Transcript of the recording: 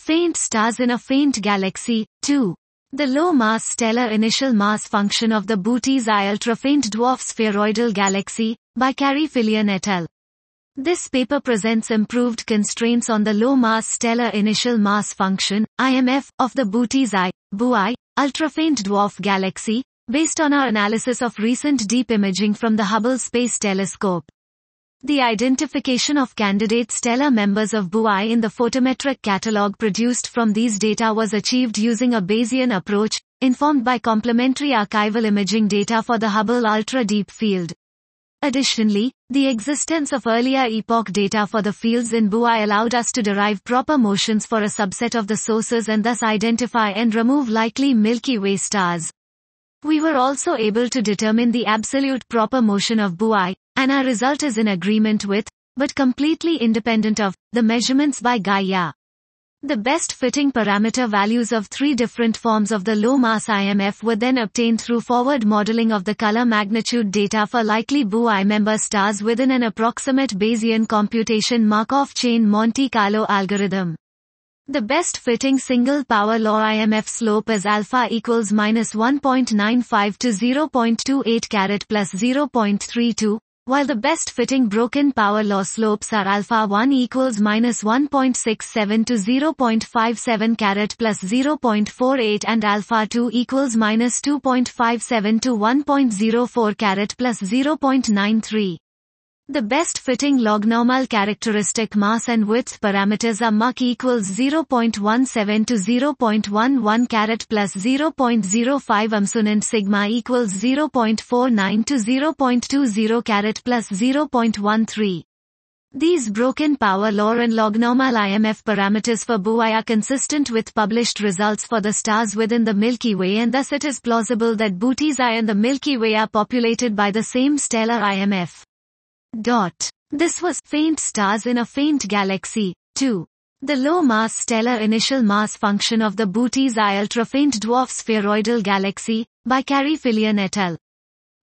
Faint stars in a faint galaxy. 2. The low-mass stellar initial mass function of the Bootes I ultra-faint dwarf spheroidal galaxy, by Carey Fillion et al. This paper presents improved constraints on the low-mass stellar initial mass function, IMF, of the Bootes I, BuI, ultra-faint dwarf galaxy, based on our analysis of recent deep imaging from the Hubble Space Telescope. The identification of candidate stellar members of BuI in the photometric catalog produced from these data was achieved using a Bayesian approach, informed by complementary archival imaging data for the Hubble Ultra Deep Field. Additionally, the existence of earlier epoch data for the fields in BuI allowed us to derive proper motions for a subset of the sources and thus identify and remove likely Milky Way stars. We were also able to determine the absolute proper motion of BuI, and our result is in agreement with, but completely independent of, the measurements by Gaia. The best fitting parameter values of 3 different forms of the low-mass IMF were then obtained through forward modeling of the color magnitude data for likely BuI member stars within an approximate Bayesian computation Markov chain Monte Carlo algorithm. The best fitting single power law IMF slope is alpha equals -1.95 to 0.28 carat plus 0.32. While the best fitting broken power law slopes are alpha 1 equals -1.67 to 0.57 carat plus 0.48 and alpha 2 equals -2.57 to 1.04 carat plus 0.93. The best fitting log-normal characteristic mass and width parameters are Mach equals 0.17 to 0.11 carat plus 0.05 and sigma equals 0.49 to 0.20 carat plus 0.13. These broken power law and log-normal IMF parameters for BuI are consistent with published results for the stars within the Milky Way, and thus it is plausible that Bootes I and the Milky Way are populated by the same stellar IMF. This was Faint Stars in a Faint Galaxy. 2. The low-mass stellar initial mass function of the Bootes I ultra-faint dwarf spheroidal galaxy, by Carey Fillion et al.